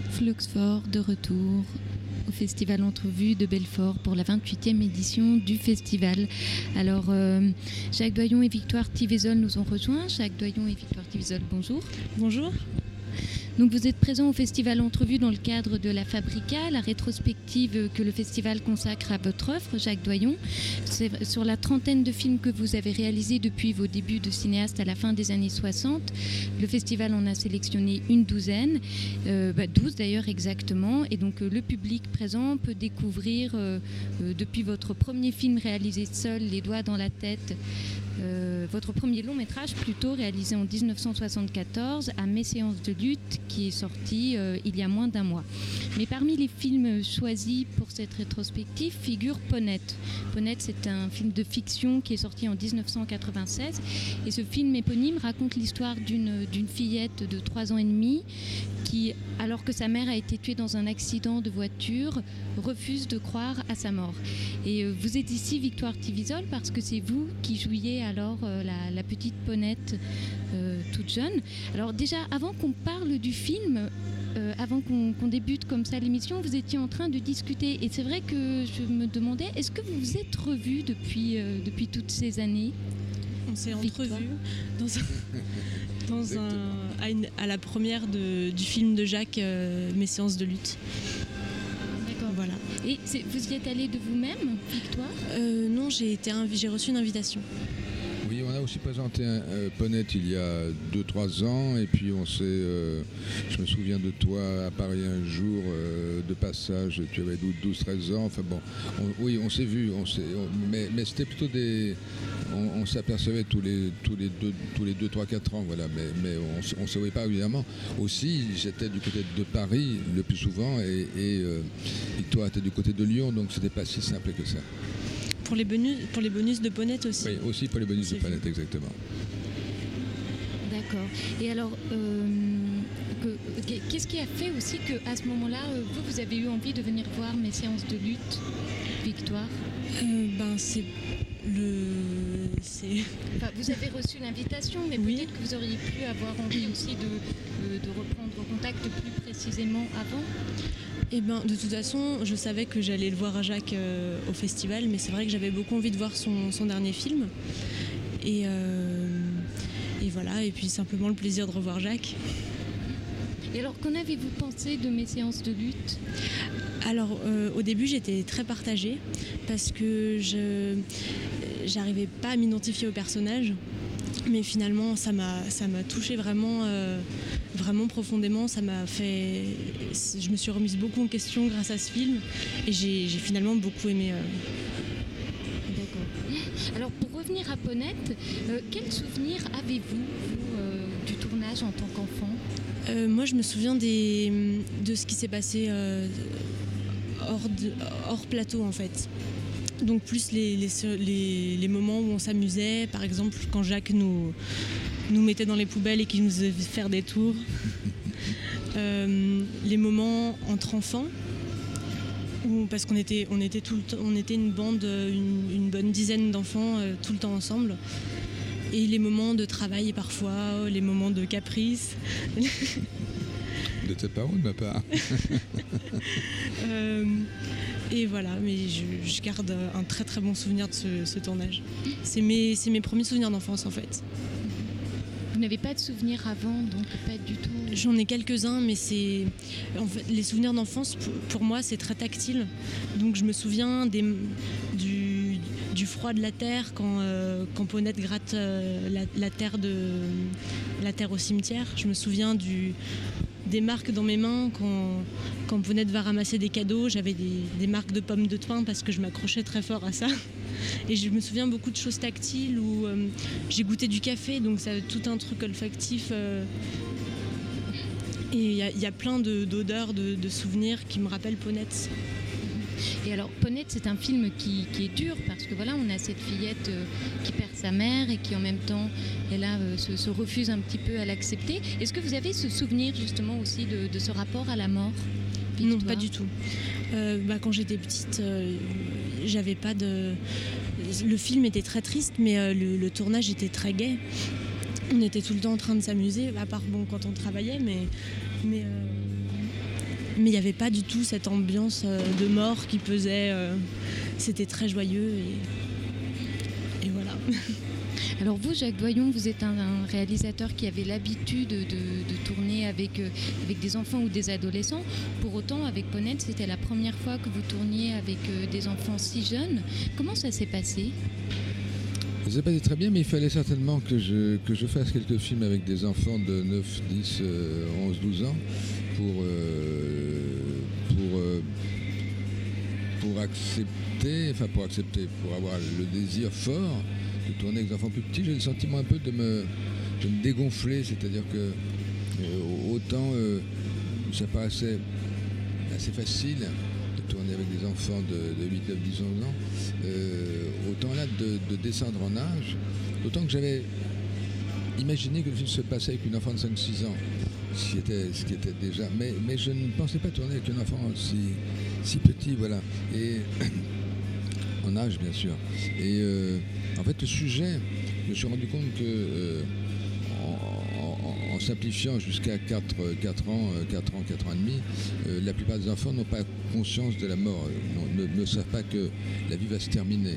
Fluxfort de retour au Festival Entrevue de Belfort pour la 28e édition du festival. Alors, Jacques Doyon et Victoire Thivezol nous ont rejoints. Jacques Doyon et Victoire Thivezol, bonjour. Bonjour. Donc vous êtes présents au Festival Entrevue dans le cadre de la Fabrica, la rétrospective que le festival consacre à votre œuvre, Jacques Doyon. C'est sur la trentaine de films que vous avez réalisés depuis vos débuts de cinéaste à la fin des années 60. Le festival en a sélectionné une douzaine, 12 d'ailleurs exactement. Et donc le public présent peut découvrir depuis votre premier film réalisé seul, Les doigts dans la tête, votre premier long métrage plutôt réalisé en 1974 à Mes séances de lutte qui est sorti il y a moins d'un mois. Mais parmi les films choisis pour cette rétrospective figure Ponette. Ponette, c'est un film de fiction qui est sorti en 1996 et ce film éponyme raconte l'histoire d'une fillette de 3 ans et demi qui, alors que sa mère a été tuée dans un accident de voiture, refuse de croire à sa mort. Et vous êtes ici, Victoire Thivezol, parce que c'est vous qui jouiez alors la petite Ponette toute jeune. Alors déjà, avant qu'on parle du film, avant qu'on débute comme ça l'émission, vous étiez en train de discuter. Et c'est vrai que je me demandais, est-ce que vous vous êtes revus depuis toutes ces années ? On s'est entrevus à la première du film de Jacques, Mes séances de lutte. D'accord. Voilà. Et vous y êtes allée de vous-même, Victoire ? Non, j'ai reçu une invitation. Oui, on a aussi présenté Ponette il y a 2-3 ans et puis je me souviens de toi à Paris un jour de passage, tu avais 12-13 ans, enfin bon, on s'est vus, mais c'était plutôt on s'apercevait tous les 2-3-4 ans, voilà, mais on ne se voyait pas évidemment. Aussi, j'étais du côté de Paris le plus souvent et toi était du côté de Lyon, donc c'était pas si simple que ça. Pour les bonus de Ponette aussi. Oui, aussi pour les bonus de Ponette, exactement. D'accord. Et alors, qu'est-ce qui a fait aussi qu'à ce moment-là, vous avez eu envie de venir voir Mes séances de lutte, Victoire ? Enfin, vous avez reçu l'invitation, mais oui. Peut-être que vous auriez pu avoir envie aussi de reprendre contact plus précisément avant. De toute façon, je savais que j'allais le voir à Jacques au festival, mais c'est vrai que j'avais beaucoup envie de voir son dernier film. Et voilà, et puis simplement le plaisir de revoir Jacques. Et alors, qu'en avez-vous pensé de Mes séances de lutte ? Alors, au début, j'étais très partagée parce que j'arrivais pas à m'identifier au personnage. Mais finalement, ça m'a touchée vraiment profondément. Je me suis remise beaucoup en question grâce à ce film et j'ai finalement beaucoup aimé. D'accord. Alors, pour revenir à Ponette, quel souvenir avez-vous du tournage en tant qu'enfant ? Moi, je me souviens de ce qui s'est passé hors plateau, en fait. Donc plus les moments où on s'amusait, par exemple quand Jacques nous mettait dans les poubelles et qu'il nous faisait faire des tours. Les moments entre enfants, parce qu'on était une bande, une bonne dizaine d'enfants tout le temps ensemble. Et les moments de travail parfois, les moments de caprice. De ta part ou de ma part ? Et voilà, mais je garde un très très bon souvenir de ce tournage. C'est mes premiers souvenirs d'enfance en fait. Vous n'avez pas de souvenirs avant, donc pas du tout. J'en ai quelques-uns, mais les souvenirs d'enfance pour moi c'est très tactile. Donc je me souviens du froid de la terre quand Ponette gratte la terre au cimetière. Je me souviens des marques dans mes mains quand Ponette va ramasser des cadeaux. J'avais des marques de pommes de thym parce que je m'accrochais très fort à ça. Et je me souviens beaucoup de choses tactiles où j'ai goûté du café, donc ça a tout un truc olfactif. Et il y a plein d'odeurs, de souvenirs qui me rappellent Ponette. Et alors, Ponette, c'est un film qui est dur parce que voilà, on a cette fillette qui perd sa mère et qui en même temps, elle se refuse un petit peu à l'accepter. Est-ce que vous avez ce souvenir justement aussi de ce rapport à la mort, Victoire ? Non, pas du tout. Quand j'étais petite, j'avais pas de... Le film était très triste, mais le tournage était très gai. On était tout le temps en train de s'amuser, à part quand on travaillait, mais mais il n'y avait pas du tout cette ambiance de mort qui pesait. C'était très joyeux et voilà. Alors vous, Jacques Doyon, vous êtes un réalisateur qui avait l'habitude de tourner avec des enfants ou des adolescents. Pour autant, avec Ponette, c'était la première fois que vous tourniez avec des enfants si jeunes. Comment ça s'est passé ? Ça s'est passé très bien, mais il fallait certainement que je fasse quelques films avec des enfants de 9, 10, 11, 12 ans pour accepter, pour avoir le désir fort de tourner avec des enfants plus petits. J'ai le sentiment un peu de me dégonfler, c'est-à-dire que autant ça paraissait assez facile de tourner avec des enfants de 8, 9, 10, 11 ans, autant là de descendre en âge, d'autant que j'avais imaginé que le film se passait avec une enfant de 5-6 ans, ce qui était déjà, mais je ne pensais pas tourner avec un enfant si petit, voilà, et en âge bien sûr. Et en fait le sujet, je me suis rendu compte que en simplifiant jusqu'à 4 ans, 4 ans et demi, la plupart des enfants n'ont pas conscience de la mort, ne savent pas que la vie va se terminer.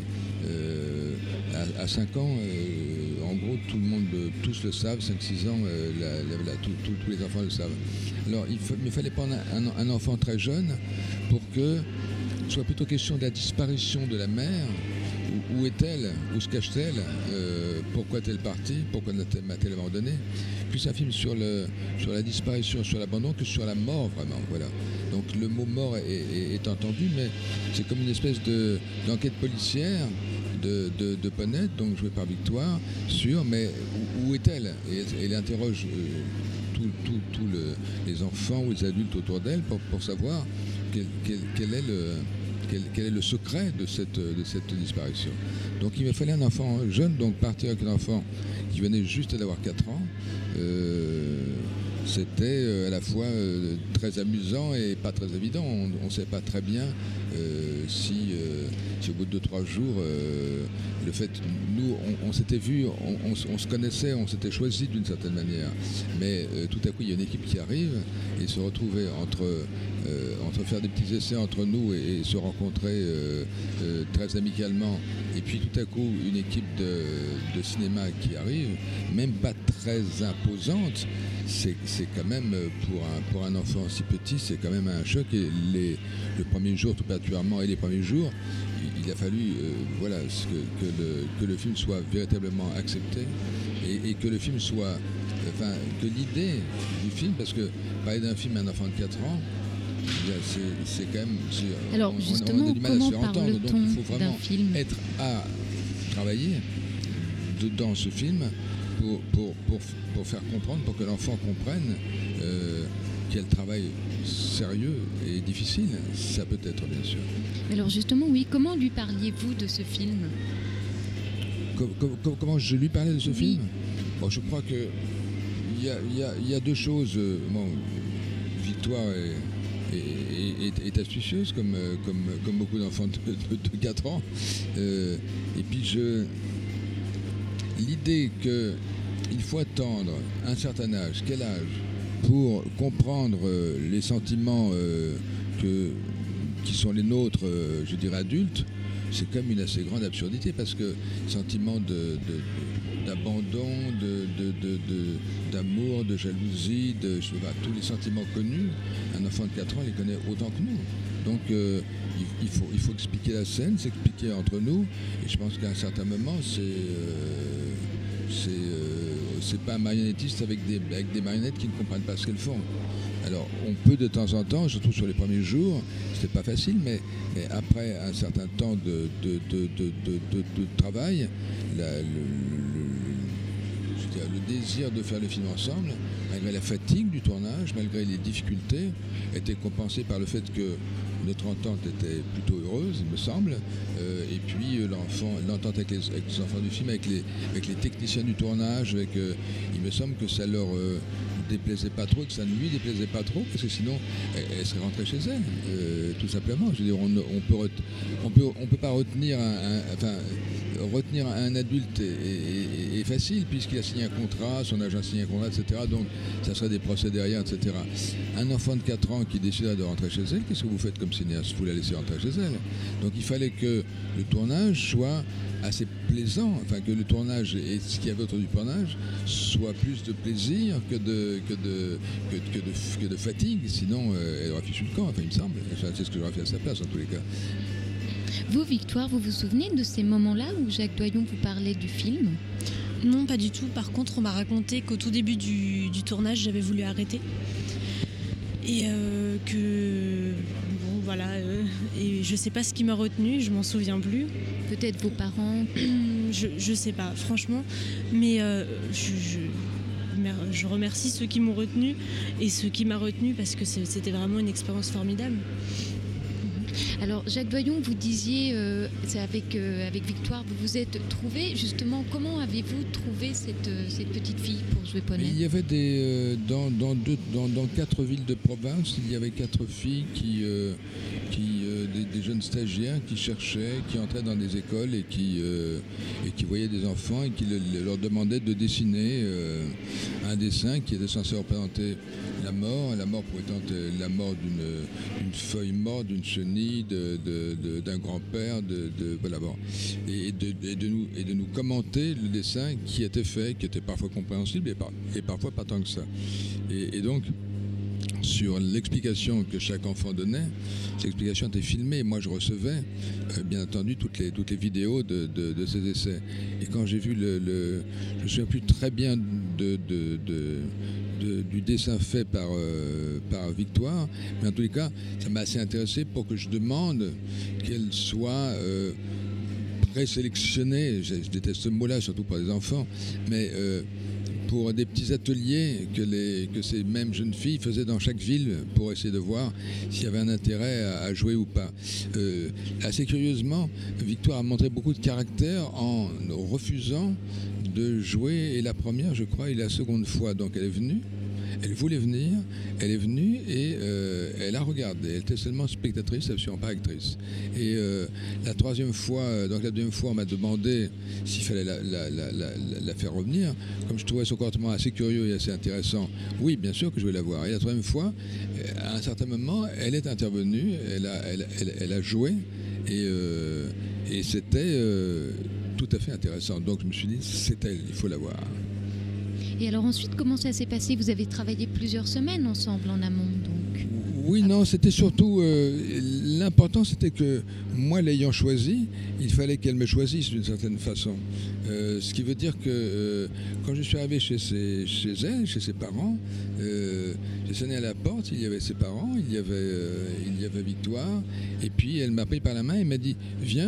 À 5 ans, en gros, tout le monde, tous le savent, 5-6 ans, tous les enfants le savent. Alors, il me fallait prendre un enfant très jeune pour que ce soit plutôt question de la disparition de la mère. Où est-elle? Où se cache-t-elle? Pourquoi est-elle partie? Pourquoi m'a-t-elle abandonné? Plus un film sur la disparition, sur l'abandon que sur la mort, vraiment. Voilà. Donc le mot mort est entendu, mais c'est comme une espèce d'enquête policière de Ponette, donc jouée par Victoire, mais où est-elle? Et elle interroge tous les enfants ou les adultes autour d'elle pour savoir quel est le secret de cette disparition. Donc il me fallait un enfant jeune, donc partir avec un enfant qui venait juste d'avoir 4 ans, c'était à la fois très amusant et pas très évident. On ne sait pas très bien si au bout de 2-3 jours, le fait, nous, on s'était vus, on se connaissait, on s'était choisi d'une certaine manière. Mais tout à coup, il y a une équipe qui arrive et se retrouver entre faire des petits essais entre nous et se rencontrer très amicalement. Et puis tout à coup, une équipe de cinéma qui arrive, même pas très imposante, c'est quand même, pour un enfant si petit, c'est quand même un choc. Et le premier jour, tout particulièrement, et les premiers jours, il a fallu que le film soit véritablement accepté et que le film soit... que l'idée du film, parce que parler d'un film à un enfant de 4 ans, c'est quand même... Alors justement, on a du mal à se faire entendre, donc il faut vraiment film être à travailler dans ce film pour faire comprendre, pour que l'enfant comprenne quel travail sérieux et difficile ça peut être, bien sûr. Alors justement, oui, comment lui parliez-vous de ce film? Comment je lui parlais de ce film? Bon, je crois que il y a deux choses. Victoire est astucieuse, comme beaucoup d'enfants de 4 ans. Et puis l'idée qu'il faut attendre un certain âge, quel âge, pour comprendre les sentiments qui sont les nôtres, je dirais adultes, c'est quand même une assez grande absurdité, parce que sentiment d'abandon, d'amour, de jalousie, tous les sentiments connus, un enfant de 4 ans les connaît autant que nous. Donc il faut expliquer la scène, s'expliquer entre nous, et je pense qu'à un certain moment, c'est pas un marionnettiste avec des marionnettes qui ne comprennent pas ce qu'elles font. Alors on peut de temps en temps, surtout sur les premiers jours, c'était pas facile, mais après un certain temps de travail, le désir de faire le film ensemble, malgré la fatigue du tournage, malgré les difficultés, était compensé par le fait que notre entente était plutôt heureuse, il me semble, et puis l'entente avec les enfants du film, avec les techniciens du tournage, il me semble que ça leur déplaisait pas trop, que ça ne lui déplaisait pas trop, parce que sinon elle serait rentrée chez elle, tout simplement. Je veux dire, on peut pas retenir retenir un adulte est facile puisqu'il a signé un contrat, son agent a signé un contrat, etc. Donc ça serait des procès derrière, etc. Un enfant de 4 ans qui déciderait de rentrer chez elle, qu'est-ce que vous faites comme cinéaste? Vous la laissez rentrer chez elle. Donc il fallait que le tournage soit assez plaisant, enfin que le tournage et ce qu'il y avait autour du tournage soit plus de plaisir que de fatigue, sinon elle aurait fichu le camp, enfin il me semble. Enfin, c'est ce que j'aurais fait à sa place en tous les cas. Vous, Victoire, vous vous souvenez de ces moments-là où Jacques Doyon vous parlait du film? Non, pas du tout. Par contre, on m'a raconté qu'au tout début du tournage, j'avais voulu arrêter. Et et je sais pas ce qui m'a retenu, je m'en souviens plus. Peut-être vos parents? Je sais pas, franchement. Mais je remercie ceux qui m'ont retenu et ceux qui m'a retenu parce que c'était vraiment une expérience formidable. Alors Jacques Doyon, vous disiez, c'est avec Victoire, vous vous êtes trouvé, justement, comment avez-vous trouvé cette petite fille pour jouer Paunette? Il y avait dans 4 villes de province, il y avait 4 filles des jeunes stagiaires qui cherchaient, qui entraient dans des écoles et qui voyaient des enfants et qui leur demandaient de dessiner un dessin qui était censé représenter la mort pouvant être la mort d'une feuille morte, d'une chenille, d'un grand-père, voilà, bon. et de nous commenter le dessin qui était fait, qui était parfois compréhensible et parfois pas tant que ça. Et donc, sur l'explication que chaque enfant donnait, cette explication était filmée. Moi, je recevais, bien entendu, toutes les vidéos de ces essais. Et quand j'ai vu je me souviens plus très bien du dessin fait par Victoire, mais en tous les cas, ça m'a assez intéressé pour que je demande qu'elle soit présélectionnée. Je déteste ce mot-là, surtout pour les enfants, mais pour des petits ateliers que ces mêmes jeunes filles faisaient dans chaque ville pour essayer de voir s'il y avait un intérêt à jouer ou pas. Assez curieusement, Victoire a montré beaucoup de caractère en refusant de jouer, et la première, je crois, et la seconde fois. Donc elle est venue. Elle voulait venir, elle est venue et elle a regardé. Elle était seulement spectatrice, absolument pas actrice. Et la deuxième fois, on m'a demandé s'il fallait la faire revenir. Comme je trouvais son comportement assez curieux et assez intéressant, oui, bien sûr que je voulais la voir. Et la troisième fois, à un certain moment, elle est intervenue, elle a joué et c'était tout à fait intéressant. Donc je me suis dit, c'est elle, il faut la voir. Et alors ensuite, comment ça s'est passé? Vous avez travaillé plusieurs semaines ensemble en amont, donc? Oui, non, c'était surtout... l'important, c'était que moi, l'ayant choisi, il fallait qu'elle me choisisse d'une certaine façon. Ce qui veut dire que quand je suis arrivé chez elle, chez ses parents, j'ai sonné à la porte, il y avait ses parents, il y avait Victoire, et puis elle m'a pris par la main et m'a dit « Viens,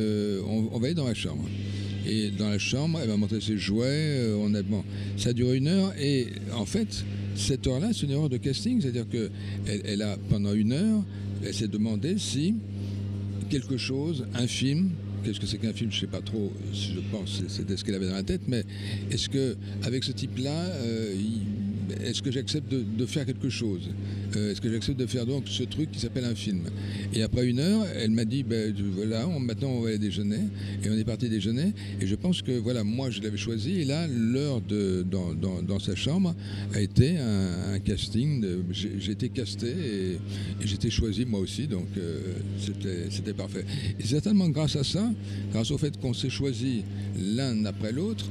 on va aller dans ma chambre ». Et dans la chambre, elle m'a montré ses jouets, ça a duré 1 heure, et en fait, cette heure-là, c'est une heure de casting, c'est-à-dire qu'elle a, pendant 1 heure, elle s'est demandé si quelque chose, un film, qu'est-ce que c'est qu'un film, je ne sais pas trop, je pense que c'était ce qu'elle avait dans la tête, mais est-ce qu'avec ce type-là, est-ce que j'accepte de faire quelque chose? Est-ce que j'accepte de faire donc ce truc qui s'appelle un film? Et après 1 heure, elle m'a dit, voilà, maintenant on va aller déjeuner. Et on est parti déjeuner. Et je pense que, voilà, moi je l'avais choisi. Et là, l'heure dans sa chambre a été un casting. J'ai été casté et j'ai été choisi moi aussi. Donc c'était parfait. Et certainement grâce à ça, grâce au fait qu'on s'est choisi l'un après l'autre,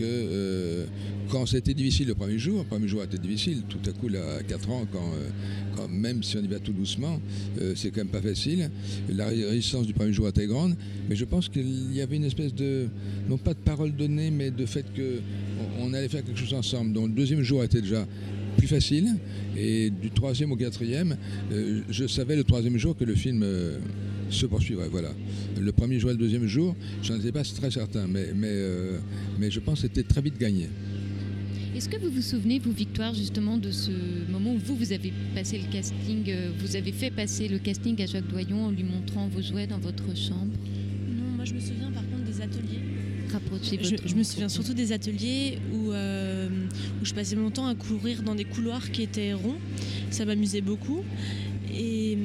que quand c'était difficile le premier jour a été difficile, tout à coup là, à 4 ans, quand même si on y va tout doucement, c'est quand même pas facile. La résistance du premier jour était grande, mais je pense qu'il y avait une espèce de, non pas de parole donnée, mais de fait qu'on allait faire quelque chose ensemble. Donc le deuxième jour était déjà plus facile, et du 3e au 4e, je savais le 3e jour que le film se poursuivrait, voilà. Le premier jour et le 2e jour, j'en étais pas très certain, mais je pense que c'était très vite gagné. Est-ce que vous vous souvenez, vous, Victoire, justement, de ce moment où vous avez passé le casting, vous avez fait passer le casting à Jacques Doyon en lui montrant vos jouets dans votre chambre? Non, moi je me souviens par contre des ateliers. rapprocher votre Je me souviens surtout des ateliers où je passais mon temps à courir dans des couloirs qui étaient ronds. Ça m'amusait beaucoup. Et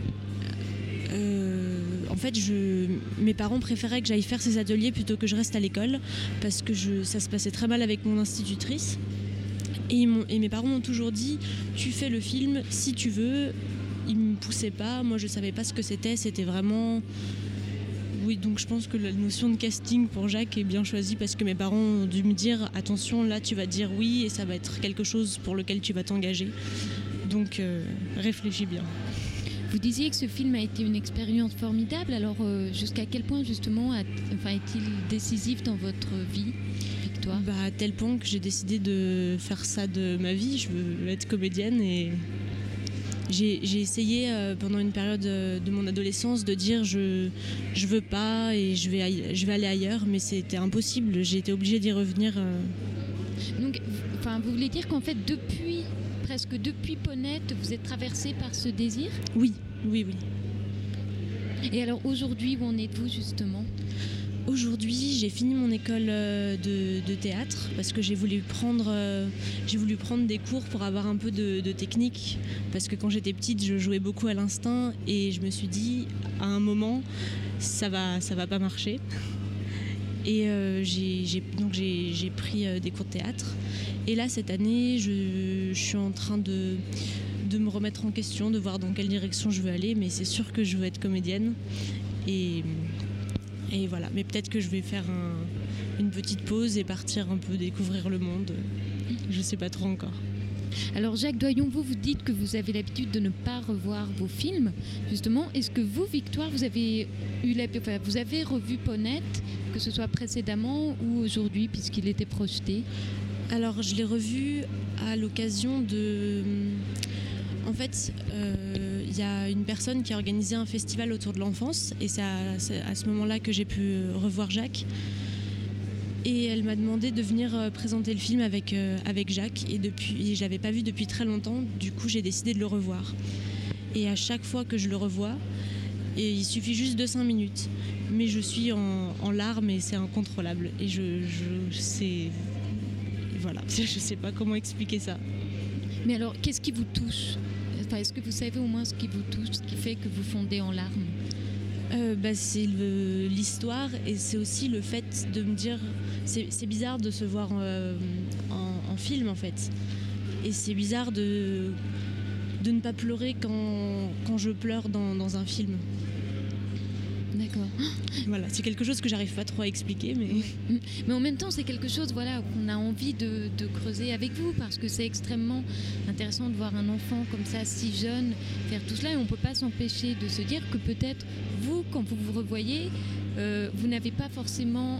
en fait, mes parents préféraient que j'aille faire ces ateliers plutôt que je reste à l'école parce que ça se passait très mal avec mon institutrice. Et mes parents m'ont toujours dit « Tu fais le film si tu veux ». Ils ne me poussaient pas. Moi, je ne savais pas ce que c'était. C'était vraiment... Oui, donc je pense que la notion de casting pour Jacques est bien choisie parce que mes parents ont dû me dire « Attention, là, tu vas dire oui et ça va être quelque chose pour lequel tu vas t'engager. » Donc, réfléchis bien. Vous disiez que ce film a été une expérience formidable. Alors, jusqu'à quel point, justement, est-il décisif dans votre vie, Victoire ? À tel point que j'ai décidé de faire ça de ma vie. Je veux être comédienne et j'ai essayé pendant une période de mon adolescence de dire je veux pas et je vais aller ailleurs, mais c'était impossible. J'ai été obligée d'y revenir. Donc, vous voulez dire qu'en fait, presque depuis Ponette, vous êtes traversée par ce désir ? Oui. Et alors aujourd'hui, où en êtes-vous justement ? Aujourd'hui, j'ai fini mon école de théâtre parce que j'ai voulu prendre des cours pour avoir un peu de technique. Parce que quand j'étais petite, je jouais beaucoup à l'instinct et je me suis dit, à un moment, ça va pas marcher. Et j'ai pris des cours de théâtre. Et là, cette année, je suis en train de me remettre en question, de voir dans quelle direction je veux aller. Mais c'est sûr que je veux être comédienne. Et voilà. Mais peut-être que je vais faire une petite pause et partir un peu découvrir le monde. Je ne sais pas trop encore. Alors Jacques Doyon, vous dites que vous avez l'habitude de ne pas revoir vos films. Justement, est-ce que vous, Victoire, vous avez revu Ponette, que ce soit précédemment ou aujourd'hui, puisqu'il était projeté ? Alors, je l'ai revu à l'occasion de... En fait, il y a une personne qui a organisé un festival autour de l'enfance et c'est à ce moment-là que j'ai pu revoir Jacques. Et elle m'a demandé de venir présenter le film avec Jacques. Et je l'avais pas vu depuis très longtemps, du coup j'ai décidé de le revoir. Et à chaque fois que je le revois, et il suffit juste de 5 minutes, mais je suis en larmes et c'est incontrôlable. Et voilà, je sais pas comment expliquer ça. Mais alors, qu'est-ce qui vous touche ? Est-ce que vous savez au moins ce qui vous touche, ce qui fait que vous fondez en larmes ? C'est l'histoire et c'est aussi le fait de me dire c'est bizarre de se voir en film en fait et c'est bizarre de ne pas pleurer quand je pleure dans un film. D'accord. Voilà, c'est quelque chose que j'arrive pas trop à expliquer, mais en même temps c'est quelque chose qu'on a envie de creuser avec vous parce que c'est extrêmement intéressant de voir un enfant comme ça si jeune faire tout cela et on peut pas s'empêcher de se dire que peut-être vous, quand vous vous revoyez, vous n'avez pas forcément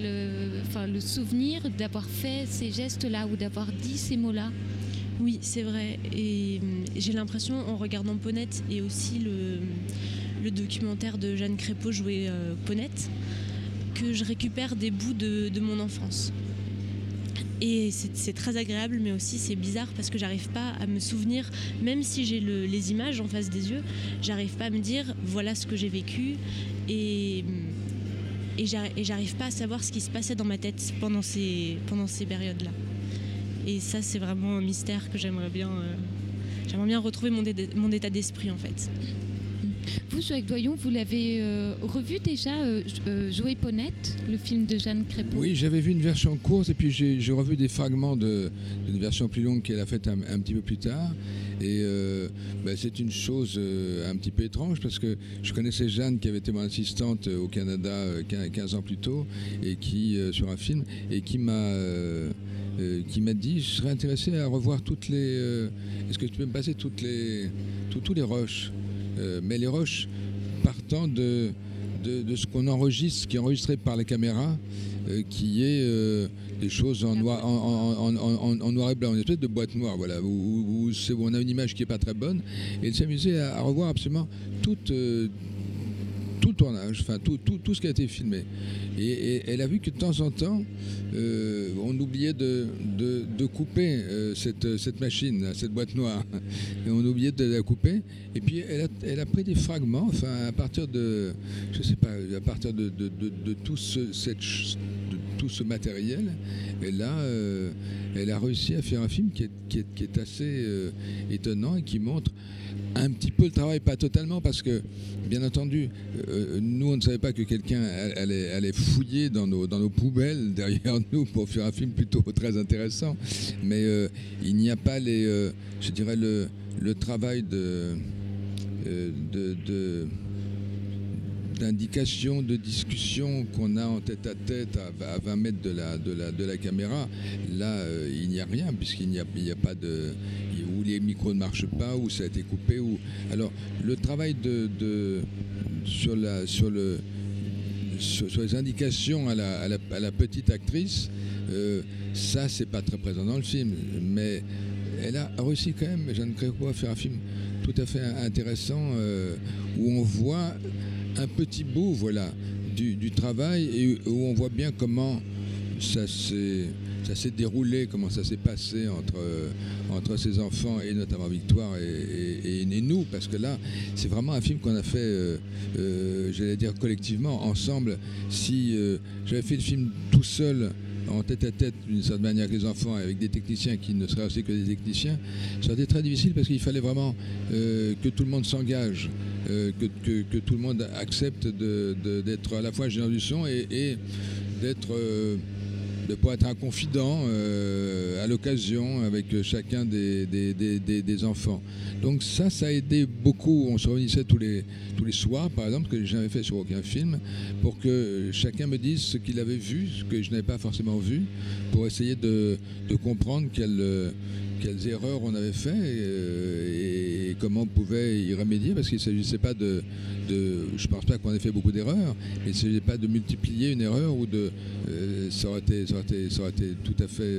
le souvenir d'avoir fait ces gestes-là ou d'avoir dit ces mots-là. Oui, c'est vrai. Et j'ai l'impression, en regardant Ponette et aussi le documentaire de Jeanne Crépeau joué Ponette, que je récupère des bouts de mon enfance. Et c'est très agréable, mais aussi c'est bizarre parce que j'arrive pas à me souvenir, même si j'ai les images en face des yeux, j'arrive pas à me dire voilà ce que j'ai vécu et j'arrive pas à savoir ce qui se passait dans ma tête pendant ces périodes-là. Et ça, c'est vraiment un mystère que j'aimerais bien retrouver mon état d'esprit en fait. Vous, Jacques Doyon, vous l'avez revu déjà, jouer Ponette, le film de Jeanne Crépeau ? Oui, j'avais vu une version courte et puis j'ai revu des fragments d'une version plus longue qu'elle a faite un petit peu plus tard. Et c'est une chose un petit peu étrange parce que je connaissais Jeanne qui avait été mon assistante au Canada 15 ans plus tôt et qui, sur un film, et qui m'a dit je serais intéressé à revoir toutes les... est-ce que tu peux me passer tous les rushs mais les rushs partant de ce qu'on enregistre, ce qui est enregistré par les caméras, qui est des choses en noir et blanc, une espèce de boîte noire, voilà, où on a une image qui n'est pas très bonne, et de s'amuser à revoir absolument tout le tournage, enfin tout ce qui a été filmé. Et elle a vu que de temps en temps, on oubliait de couper cette machine, cette boîte noire. Et on oubliait de la couper. Et puis elle a pris des fragments, enfin à partir de, je sais pas, à partir de tout tout ce matériel. Et là, elle a réussi à faire un film qui est assez étonnant et qui montre un petit peu le travail, pas totalement, parce que, bien entendu, nous, on ne savait pas que quelqu'un allait fouiller dans nos poubelles derrière nous pour faire un film plutôt très intéressant. Mais il n'y a pas je dirais, le travail d'indication, de discussion qu'on a en tête à tête à 20 mètres de la caméra. Là, il n'y a rien, puisqu'il n'y a pas de... où les micros ne marchent pas, où ça a été coupé. Alors, le travail sur les indications à la petite actrice, ça, c'est pas très présent dans le film. Mais elle a réussi quand même, Jeanne Crépeau, à faire un film tout à fait intéressant, où on voit un petit bout, voilà, du travail, et où on voit bien comment ça s'est déroulé, comment ça s'est passé entre ces enfants, et notamment Victoire et nous, parce que là, c'est vraiment un film qu'on a fait, j'allais dire collectivement, ensemble. Si j'avais fait le film tout seul, en tête à tête, d'une certaine manière, avec les enfants, avec des techniciens qui ne seraient aussi que des techniciens, ça aurait été très difficile, parce qu'il fallait vraiment que tout le monde s'engage, que tout le monde accepte d'être à la fois ingénieur du son et d'être... de pouvoir être un confident à l'occasion avec chacun des enfants. Donc ça a aidé beaucoup. On se réunissait tous les soirs, par exemple, que je n'ai jamais fait sur aucun film, pour que chacun me dise ce qu'il avait vu, ce que je n'avais pas forcément vu, pour essayer de comprendre quelles erreurs on avait fait et comment on pouvait y remédier, parce qu'il ne s'agissait pas je ne pense pas qu'on ait fait beaucoup d'erreurs, mais il ne s'agissait pas de multiplier une erreur ou ça aurait été tout à fait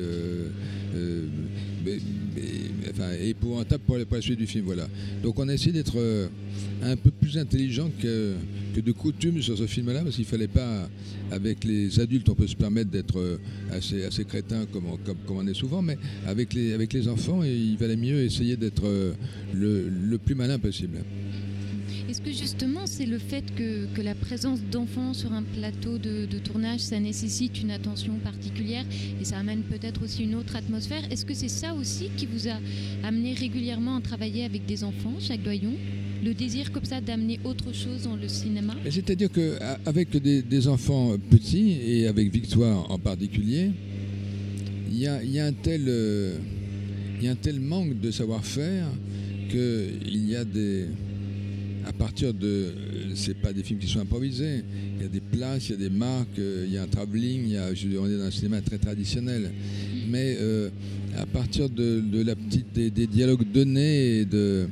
épouvantable pour la suite du film. Voilà. Donc on a essayé d'être un peu plus intelligent que de coutume sur ce film-là, parce qu'il ne fallait pas, avec les adultes, on peut se permettre d'être assez crétin comme on est souvent, mais avec les enfants, il valait mieux essayer d'être le plus malin possible. Est-ce que justement c'est le fait que la présence d'enfants sur un plateau de tournage, ça nécessite une attention particulière et ça amène peut-être aussi une autre atmosphère? Est-ce que c'est ça aussi qui vous a amené régulièrement à travailler avec des enfants, Jacques Doyon? Le désir comme ça d'amener autre chose dans le cinéma? C'est-à-dire qu'avec des enfants petits, et avec Victoire en particulier, il y a un tel manque de savoir-faire qu'il y a à partir c'est pas des films qui sont improvisés, il y a des places, il y a des marques, il y a un travelling, on est dans un cinéma très traditionnel, mais à partir de des dialogues donnés,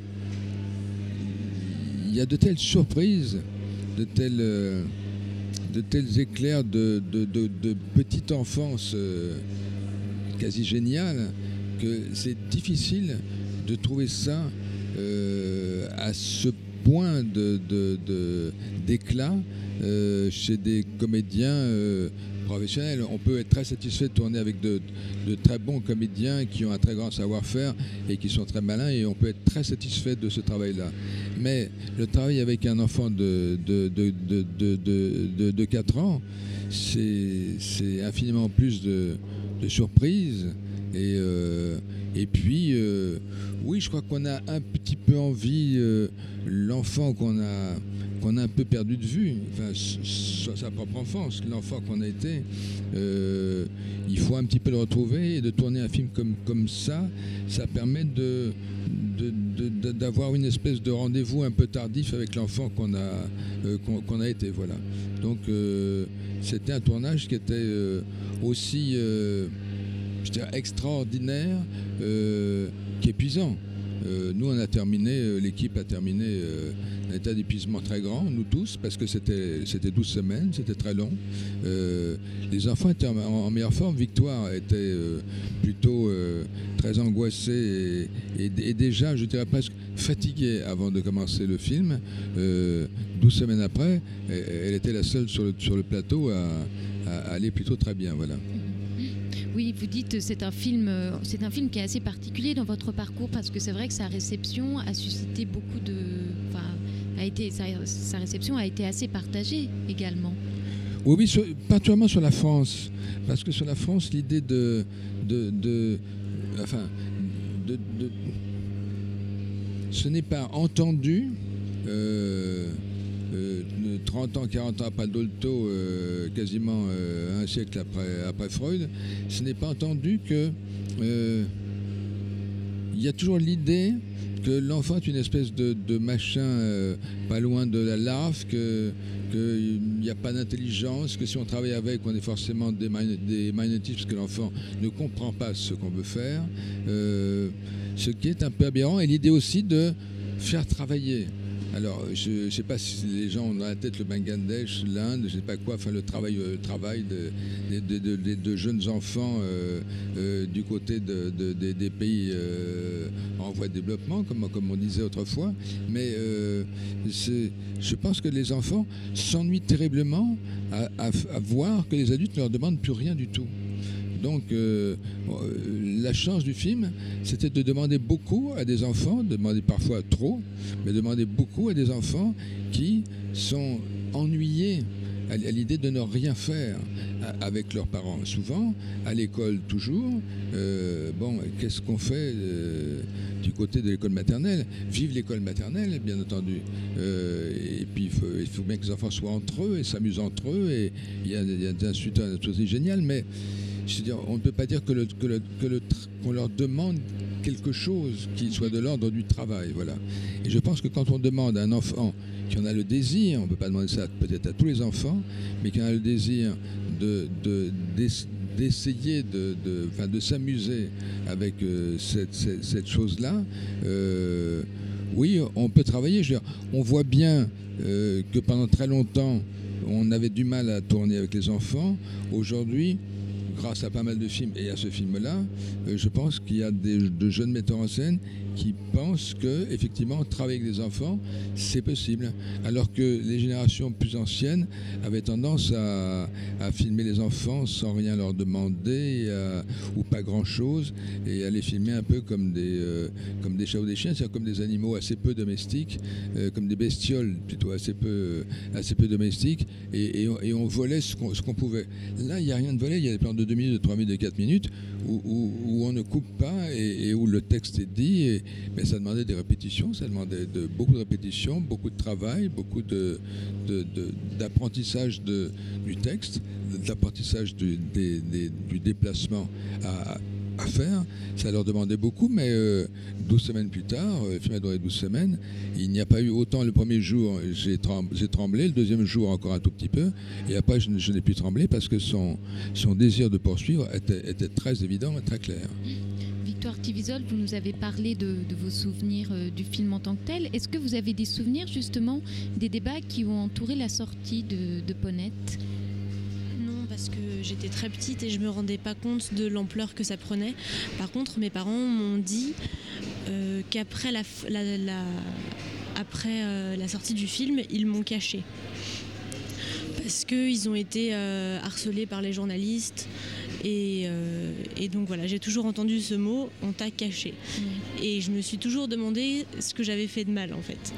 il y a de telles surprises, de tels éclairs de petite enfance quasi géniale, que c'est difficile de trouver ça à ce point d'éclat chez des comédiens professionnels. On peut être très satisfait de tourner avec de très bons comédiens qui ont un très grand savoir-faire et qui sont très malins, et on peut être très satisfait de ce travail-là. Mais le travail avec un enfant de 4 ans, c'est infiniment plus de surprises. Et puis, oui, je crois qu'on a un petit peu envie, l'enfant qu'on a un peu perdu de vue, enfin, sa propre enfance, l'enfant qu'on a été, il faut un petit peu le retrouver, et de tourner un film comme ça permet d'avoir une espèce de rendez-vous un peu tardif avec l'enfant qu'on a été, voilà. Donc, c'était un tournage qui était aussi... je dirais extraordinaire, qu'épuisant. Nous, on a terminé, l'équipe a terminé un état d'épuisement très grand, nous tous, parce que c'était 12 semaines, c'était très long. Les enfants étaient en meilleure forme. Victoire était plutôt très angoissée et déjà, je dirais presque fatiguée avant de commencer le film. 12 semaines après, elle était la seule sur le plateau à aller plutôt très bien, voilà. Oui, vous dites c'est un film qui est assez particulier dans votre parcours, parce que c'est vrai que sa réception a suscité beaucoup de... sa réception a été assez partagée également. Oui, particulièrement sur la France. Parce que sur la France, l'idée ce n'est pas entendu 30 ans, 40 ans après Dolto, quasiment un siècle après Freud, ce n'est pas entendu que il y a toujours l'idée que l'enfant est une espèce de machin pas loin de la larve, qu'il n'y a pas d'intelligence, que si on travaille avec, on est forcément des magnétismes, parce que l'enfant ne comprend pas ce qu'on veut faire, ce qui est un peu aberrant, et l'idée aussi de faire travailler. Alors, je ne sais pas si les gens ont dans la tête le Bangladesh, l'Inde, je ne sais pas quoi, enfin le travail de jeunes enfants du côté des pays en voie de développement, comme on disait autrefois. Mais je pense que les enfants s'ennuient terriblement à voir que les adultes ne leur demandent plus rien du tout. Donc, la chance du film, c'était de demander beaucoup à des enfants, de demander parfois trop, mais demander beaucoup à des enfants qui sont ennuyés à l'idée de ne rien faire avec leurs parents. Souvent, à l'école toujours, qu'est-ce qu'on fait du côté de l'école maternelle? Vive l'école maternelle, bien entendu. Et puis, il faut bien que les enfants soient entre eux et s'amusent entre eux. Et il y a des instituteurs aussi géniaux, mais je veux dire, on ne peut pas dire qu'on leur demande quelque chose qui soit de l'ordre du travail. Voilà. Et je pense que quand on demande à un enfant qui en a le désir, on ne peut pas demander ça peut-être à tous les enfants, mais qui en a le désir d'essayer de s'amuser avec cette chose-là, oui, on peut travailler. Je veux dire, on voit bien que pendant très longtemps, on avait du mal à tourner avec les enfants. Aujourd'hui, grâce à pas mal de films et à ce film-là, je pense qu'il y a de jeunes metteurs en scène qui pensent que, effectivement, travailler avec des enfants, c'est possible. Alors que les générations plus anciennes avaient tendance à filmer les enfants sans rien leur demander ou pas grand-chose, et à les filmer un peu comme des chats ou des chiens, c'est-à-dire comme des animaux assez peu domestiques, comme des bestioles plutôt assez peu domestiques, et on volait ce qu'on pouvait. Là, il n'y a rien de volé, il y a des plans de 2 minutes, de 3 minutes, de 4 minutes, où on ne coupe pas et où le texte est dit, mais ça demandait des répétitions, ça demandait beaucoup de répétitions, beaucoup de travail, beaucoup d'apprentissage du texte, d'apprentissage du déplacement à faire. Ça leur demandait beaucoup, mais 12 semaines plus tard, le film a duré 12 semaines, il n'y a pas eu autant. Le premier jour, j'ai tremblé, le deuxième jour encore un tout petit peu, et après je n'ai plus tremblé parce que son désir de poursuivre était très évident et très clair. Victoire Tivisol, vous nous avez parlé de vos souvenirs du film en tant que tel. Est-ce que vous avez des souvenirs justement des débats qui ont entouré la sortie de Ponette ? Non, parce que j'étais très petite et je me rendais pas compte de l'ampleur que ça prenait. Par contre, mes parents m'ont dit qu'après la sortie du film, ils m'ont caché. Parce qu'ils ont été harcelés par les journalistes. Et donc voilà, j'ai toujours entendu ce mot, on t'a caché. Et je me suis toujours demandé ce que j'avais fait de mal, en fait.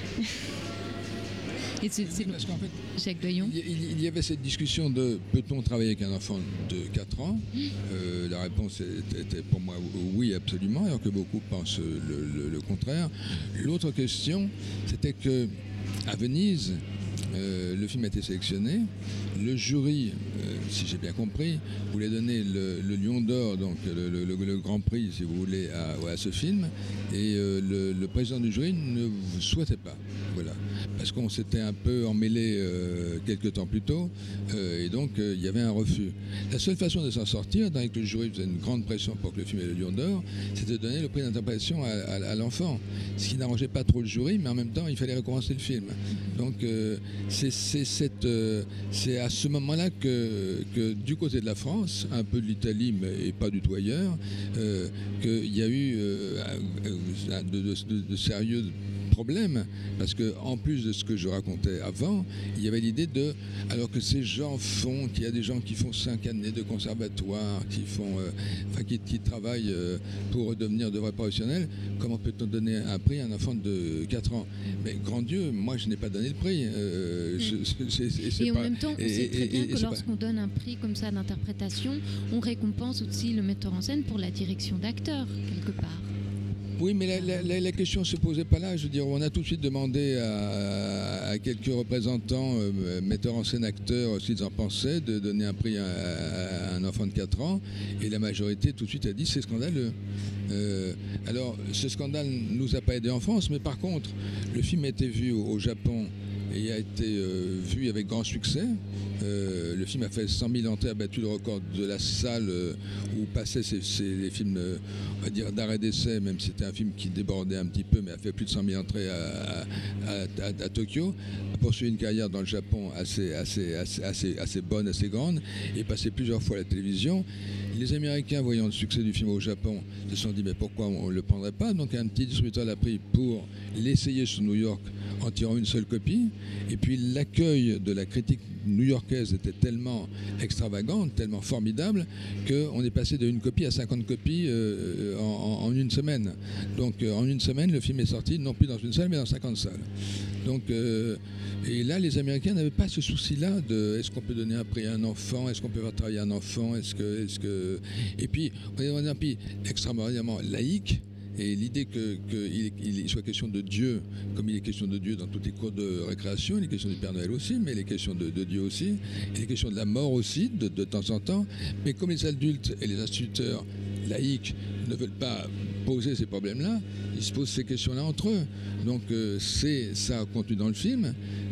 Et c'est parce qu'en fait, Jacques Doyon. Il y avait cette discussion de peut-on travailler avec un enfant de 4 ans La réponse était pour moi oui, absolument, alors que beaucoup pensent le contraire. L'autre question, c'était que à Venise, le film a été sélectionné. Le jury, si j'ai bien compris, voulait donner le Lion d'Or, donc le Grand Prix, si vous voulez, à ce film. Et le président du jury ne souhaitait pas. Voilà. Parce qu'on s'était un peu emmêlé quelques temps plus tôt. Et donc, il y avait un refus. La seule façon de s'en sortir, dans que le jury faisait une grande pression pour que le film ait le Lion d'Or, c'était de donner le prix d'interprétation à l'enfant. Ce qui n'arrangeait pas trop le jury, mais en même temps, il fallait récompenser le film. Donc, c'est à ce moment-là que du côté de la France, un peu de l'Italie, mais pas du tout ailleurs, qu'il y a eu de sérieux problème, parce que en plus de ce que je racontais avant, il y avait l'idée alors que ces gens font, qu'il y a des gens qui font 5 années de conservatoire, qui travaillent pour devenir de vrais professionnels, comment peut-on donner un prix à un enfant de 4 ans? Mais grand Dieu, moi je n'ai pas donné le prix, Et en même temps, on sait très bien que lorsqu'on donne un prix comme ça d'interprétation, on récompense aussi le metteur en scène pour la direction d'acteur, quelque part. Oui, mais la question ne se posait pas là. Je veux dire, on a tout de suite demandé à quelques représentants, metteurs en scène, acteurs, ce qu'ils en pensaient, de donner un prix à un enfant de 4 ans. Et la majorité, tout de suite, a dit c'est scandaleux. Alors, ce scandale ne nous a pas aidés en France, mais par contre, le film a été vu au Japon et a été vu avec grand succès. Le film a fait 100 000 entrées, a battu le record de la salle où passaient les films, on va dire, d'arrêt d'essai, même si c'était un film qui débordait un petit peu, mais a fait plus de 100 000 entrées à Tokyo, a poursuivi une carrière dans le Japon assez bonne, assez grande, et est passé plusieurs fois à la télévision. Les Américains, voyant le succès du film au Japon, se sont dit mais pourquoi on ne le prendrait pas? Donc un petit distributeur l'a pris pour l'essayer sur New York en tirant une seule copie. Et puis l'accueil de la critique new-yorkaise était tellement extravagante, tellement formidable, qu'on est passé de une copie à 50 copies en une semaine. Donc en une semaine, le film est sorti non plus dans une salle, mais dans 50 salles. Donc, et là, les Américains n'avaient pas ce souci-là de est-ce qu'on peut donner un prix à un enfant, est-ce qu'on peut faire travailler un enfant, Et puis, on est dans un pays extraordinairement laïque. Et l'idée qu'il soit question de Dieu, comme il est question de Dieu dans toutes les cours de récréation, il est question du Père Noël aussi, mais il est question de Dieu aussi, il est question de la mort aussi, de temps en temps. Mais comme les adultes et les instituteurs laïcs ne veulent pas poser ces problèmes-là, ils se posent ces questions-là entre eux. Donc ça contenu dans le film.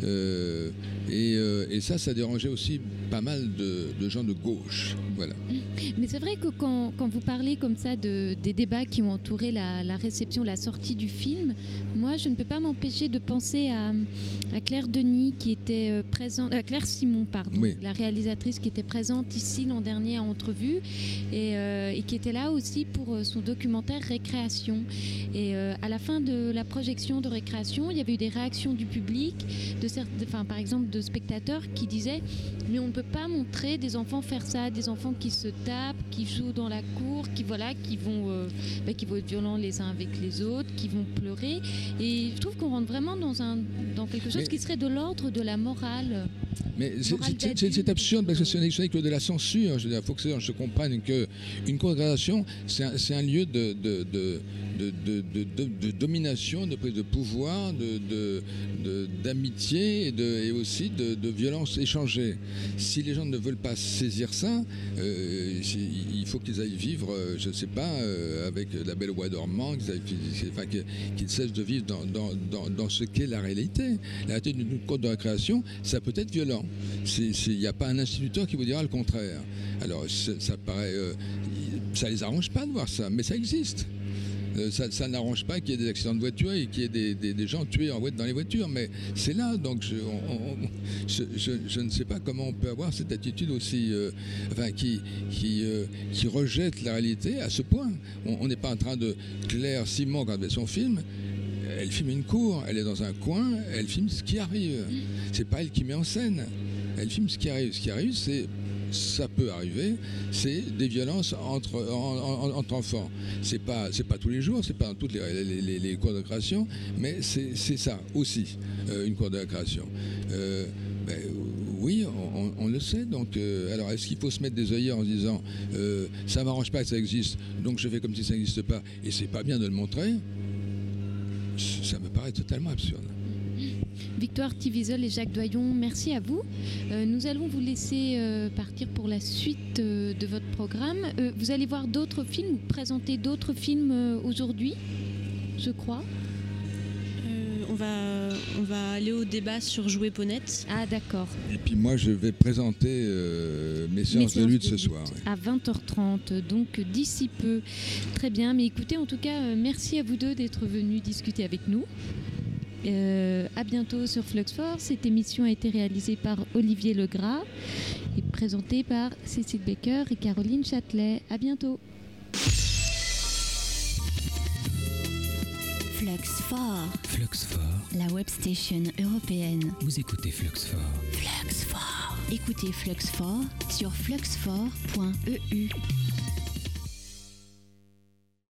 Et ça dérangeait aussi pas mal de gens de gauche. Voilà. Mais c'est vrai que quand vous parlez comme ça des débats qui ont entouré la réception, la sortie du film, moi je ne peux pas m'empêcher de penser à Claire Denis qui était présente, Claire Simon, pardon, oui. La réalisatrice qui était présente ici l'an dernier à Entrevue et qui était là aussi pour son documentaire Récréation. Et à la fin de la projection de Récréation, il y avait eu des réactions du public, par exemple de spectateurs qui disaient mais on ne peut pas montrer des enfants faire ça, des enfants qui se tapent, qui jouent dans la cour, qui vont être violents les uns avec les autres, qui vont pleurer. Et je trouve qu'on rentre vraiment dans quelque chose qui serait de l'ordre de la morale. Mais c'est absurde parce que ce n'est que de la censure. Il faut que je comprenne qu'une congrégation, c'est un lieu de domination, de prise de pouvoir, d'amitié et aussi de violence échangée. Si les gens ne veulent pas saisir ça, il faut qu'ils aillent vivre, je ne sais pas, avec la belle au bois dormant, qu'ils cessent de vivre dans ce qu'est la réalité. La réalité d'une cour de récréation, ça peut être violent. Il n'y a pas un instituteur qui vous dira le contraire. Alors, ça paraît... ça les arrange pas de voir ça, mais ça existe. Ça n'arrange pas qu'il y ait des accidents de voiture et qu'il y ait des gens tués dans les voitures, mais c'est là, donc je ne sais pas comment on peut avoir cette attitude aussi, qui rejette la réalité à ce point. On n'est pas en train de... Claire Simon, quand elle fait son film, elle filme une cour, elle est dans un coin, elle filme ce qui arrive. C'est pas elle qui met en scène, elle filme ce qui arrive. Ce qui arrive, ça peut arriver, c'est des violences entre enfants. C'est pas tous les jours, c'est pas dans toutes les cours de récréation, mais c'est ça aussi, une cour de récréation. Oui, on le sait. Donc, alors, est-ce qu'il faut se mettre des œillères en se disant ça m'arrange pas que ça existe, donc je fais comme si ça n'existe pas, et c'est pas bien de le montrer? Ça me paraît totalement absurde. Victoire Thivizel et Jacques Doyon, merci à vous. Nous allons vous laisser partir pour la suite de votre programme. Vous allez voir d'autres films, présenter d'autres films aujourd'hui, je crois. On va aller au débat sur Jouer Ponette. Ah d'accord. Et puis moi je vais présenter mes séances de lutte ce soir. Ouais. À 20h30, donc d'ici peu. Très bien, mais écoutez, en tout cas, merci à vous deux d'être venus discuter avec nous. À bientôt sur Fluxfort. Cette émission a été réalisée par Olivier Legras et présentée par Cécile Baker et Caroline Châtelet. À bientôt. Fluxfort. Fluxfort. La web station européenne. Vous écoutez Fluxfort. Fluxfort. Écoutez Fluxfort sur fluxfort.eu.